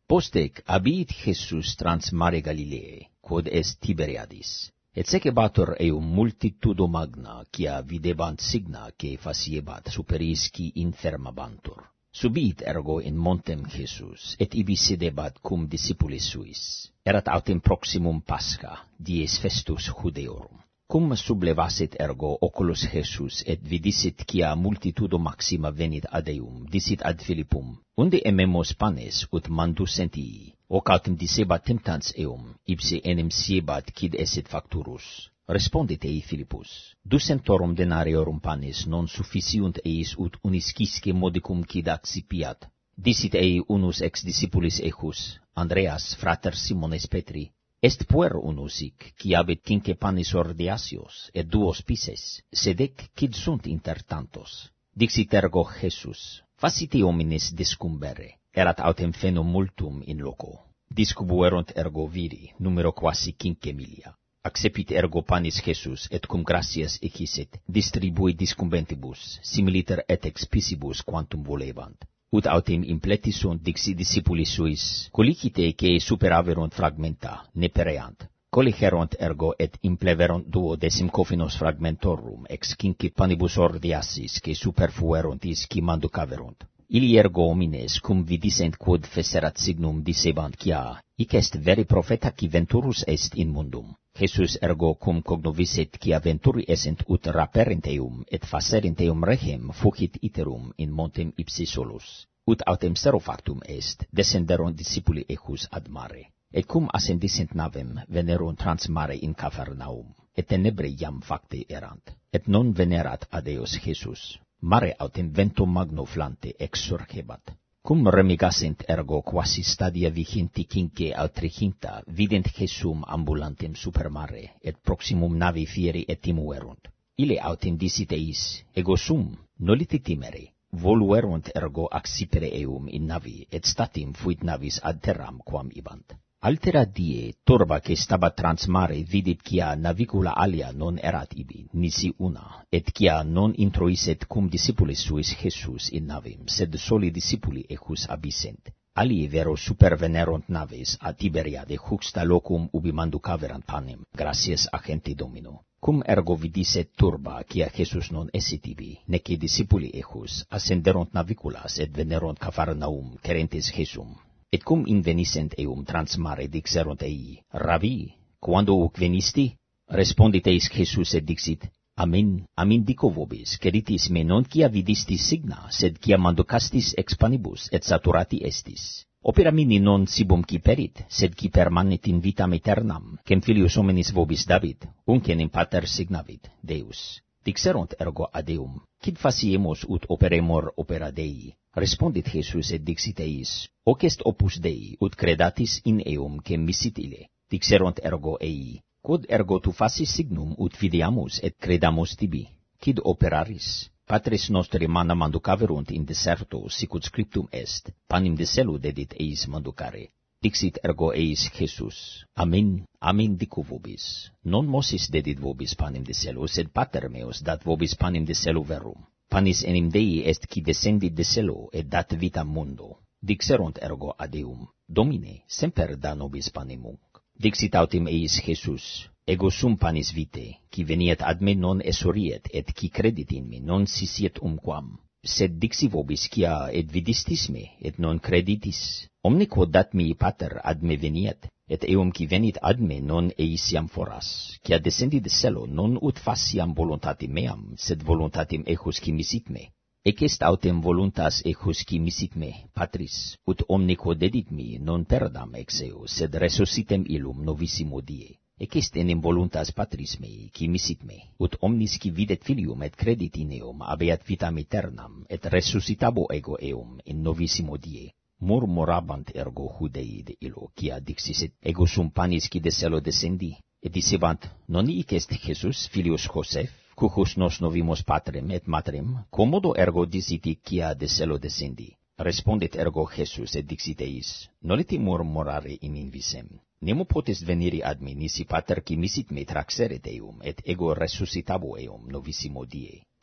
Postec abiit Jesus trans mare Galilee, quod est Tiberiadis. Et secebatur eum multitudo magna, quia videbant signa que faciebat superis qui infermabantur. Subit ergo in montem Jesus, et ibi sedebat cum discipulis suis. Erat autem proximum Pascha, dies festus Judeorum. Cum sublevasit ergo oculos Jesus, et vidisit quia multitudo maxima venit ad eum, dicit ad Philippum, unde ememos panes ut mandus sentii, hoc autem dicebat temptans eum, ipse enim siebat quid esset facturus. Respondit ei Philippus, 200 denariorum panes non sufficiunt eis ut unis quisque modicum quid accipiat. Dicit ei unus ex discipulis ejus, Andreas, frater Simones Petri, est puer unus hic, qui habet 5 panis ordiasios, et 2 pisces, sedec quid sunt inter tantos. Dixit ergo Jesus, facite homines discumbere, erat autem fenum multum in loco. Discubuerunt ergo viri, numero quasi 5.000. Accepit ergo panis Jesus, et cum gratias equisit, distribui discumbentibus, similiter et ex pisibus quantum volebant. Ut autem impleti sunt dixi discipulis suis, colicite que superaverunt fragmenta, ne pereant. Coligerunt ergo et impleverunt 20 cofinos fragmentorum ex 5 panibus ordiasis, que superfuerunt isci manducaverunt. Ili ergo homines cum vidisent quod fecerat signum dicebant quia, hic est veri profeta qui venturus est in mundum. Jesus ergo cum cognovisit quia venturi essent ut raperent eum, et facerent eum regem fugit iterum in montem ipsi solus. Ut autem serofactum est, descenderunt discipuli ejus ad mare. Et cum ascendissent navem, venerunt trans mare in Capharnaum, et tenebre iam facte erant, et non venerat ad eos Jesus. Mare autem vento magno flante exsurgebat. Cum remigasent ergo quasi stadia viginti 5 altriginta, vident Jesum ambulantem super mare, et proximum navi fieri et timuerunt. Ile autem dicit eis, ego sum, nolite timere. Voluerunt ergo accipere eum in navi, et statim fuit navis ad terram quam ibant. Altera die, turba que stabat trans mare vidit quia navicula alia non erat ibi, nisi una, et quia non introiset cum discipulis suis Jesus in navim, sed soli discipuli ejus abissent. Alii vero supervenerunt naves a Tiberiade juxta locum ubi manducaverant panem, gratias agenti Domino. Cum ergo vidiset turba quia Jesus non essit ibi, neci discipuli ejus ascenderunt naviculas et venerunt Capharnaum querentes Jesum. Et cum invenisent eum trans mare dixerunt ei, Rabbi, quando uc venisti? Respondit eis Jesus et dixit, Amen, amen dico vobis, queritis me non quia vidistis signa, sed quia manducastis ex panibus et saturati estis. Opera mini non sibum qui perit, sed qui permanet in vitam aeternam, quem filius hominis vobis David, uncen in pater signavit, Deus. Dixerunt ergo ad eum, quid faciemus ut operemur opera Dei? Respondit Jesus et dixit eis, hoc est opus Dei, ut credatis in eum quem misit ille. Dixerunt ergo ei, quod ergo tu facis signum ut fideamus et credamus tibi? Quid operaris? Patris nostri manna manducaverunt in deserto, sicut scriptum est, panim de celo dedit eis manducare. Dixit ergo eis Jesus, Amen, amen dico vobis, non Moses dedit vobis panim de celo, sed pater meus dat vobis panim de celo verum. Panis enim Dei est qui descendit de celo, et dat vitam mundo. Dixerunt ergo ad eum, Domine, semper da nobis panem unc. Dixit autem eis Jesus, ego sum panis vitae, qui veniet ad me non esoriet, et qui credit in me non sisiet umquam. Sed dixi vobis quia et vidistis me, et non creditis. Omne quod dat mi pater ad me veniet, et eum qui venit ad me non eisiam foras, quia descendi de celo non ut faciam voluntatem meam, sed voluntatem ejus qui misit me. Ec est autem voluntas ejus qui misit me, Patris, ut omne quod dedit mi non perdam ex eo, sed resuscitem illum novissimo die. Ec est enim voluntas Patris mei, qui misit me, ut omnis qui videt filium et credit in eum habeat vitam aeternam, et resuscitabo ego eum in novissimo die. Murmurabant ergo Judei de illo, quia dixisit, ego sum panis qui de celo descendi, et dicebant, non hic est Jesus, filius Joseph, cucus nos novimos patrem et matrem, commodo ergo diciti quia de celo descendi? Respondit ergo Jesus et dixit eis, nolite murmurare in invisem. Nemo potest veniri ad me nisi pater qui misit me traxeret eum, et ego resuscitabo eum novissimo die.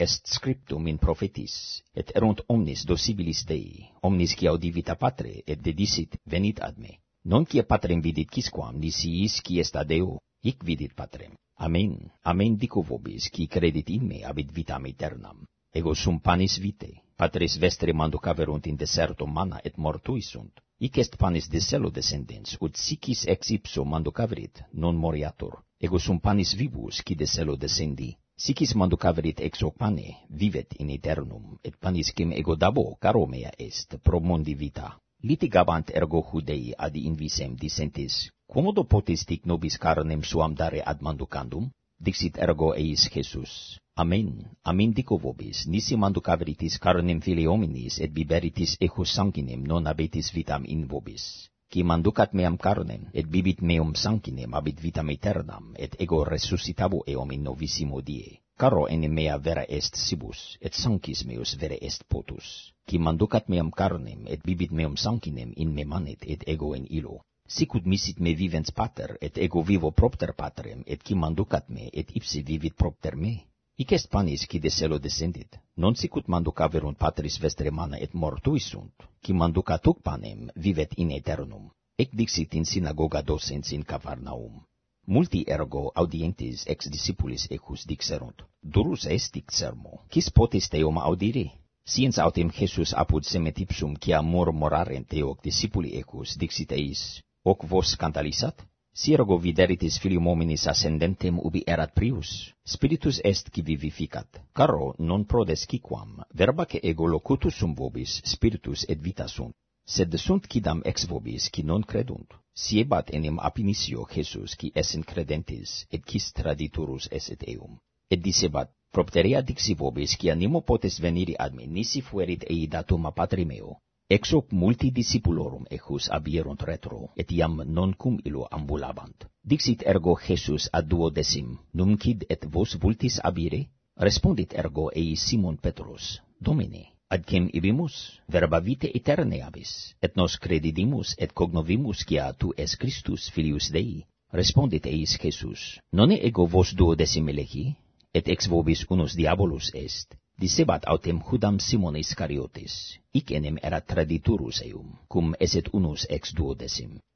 est scriptum in prophetis, et erunt omnis docibilis Dei, omnis qui audivita Patre, et dedicit venit ad me. Non quia Patrem vidit quisquam, nisiis qui est ad Deo, hic vidit Patrem. Amen, amen dico vobis, qui credit in me, abit vitam aeternam. Ego sum panis vitae, Patres vestre manducaverunt in deserto manna et mortui sunt. Hic est panis de celo descendens, ut sicis ex ipso manducaverit, non moriatur. Ego sum panis vivus, qui de celo descendi. Sicis manducaverit ex hoc pane, vivet in aeternum, et panis quem ego dabo, caro mea est, pro mundi vita. Litigabant ergo Judei ad invisem dissentis, quomodo potestic nobis carnem suam dare ad manducandum? Dixit ergo eis Jesus. Amen, amen dico vobis, nisi manducaveritis carnem filii hominis, et biberitis ejus sanguinem non habetis vitam in vobis. Qui manducat meam carnem, et bibit meum sanguinem, abit vitam aeternam, et ego resuscitabo eum in novissimo die. Caro enim mea vera est sibus, et sanguis meus vera est potus. Qui manducat meam carnem, et bibit meum sanguinem, in me manet, et ego in illo. Sicut misit me vivens pater, et ego vivo propter patrem, et qui manducat me, et ipsi vivit propter me. Hic est panis qui de celo descendit. Non sicut manducaverunt Patris vestre manna et mortui sunt. Qui manducat hoc panem, vivet in aeternum. Ec dixit in synagoga docens in Cavarnaum. Multi ergo audientes ex discipulis ejus dixerunt. Durus est hic sermo. Quis potest eum audire? Sciens autem Jesus apud semet ipsum quia murmurarent eoc discipuli ejus dixit eis. Hoc vos scandalisat? Si ergo videritis filium hominis ascendentem ubi erat prius, spiritus est qui vivificat. Caro non prodesciquam, verbaque ego locutus sum vobis, spiritus et vita sunt. Sed sunt quidam ex vobis qui non credunt. Siebat enim apinitio Jesus qui essen credentes, et quis traditurus esset eum. Et dicebat, propterea dixi vobis, quia nemo potes veniri ad me, nisi fuerit ei datum a Patri meo. Ex hoc multi discipulorum ejus abierunt retro, et iam non cum illo ambulabant. Dixit ergo Jesus ad duodecim, numquid et vos vultis abire? Respondit ergo ei Simon Petrus, Domine, ad quem ibimus? Verba vitae aeternae abis, et nos credidimus et cognovimus quia tu es Christus filius Dei. Respondit eis Jesus, nonne ego vos duodecim elegi, et ex vobis unus diabolus est. Dicebat autem Judam Simon Iscariotis, hic enim erat traditurus eum, cum eset unus ex duodecim.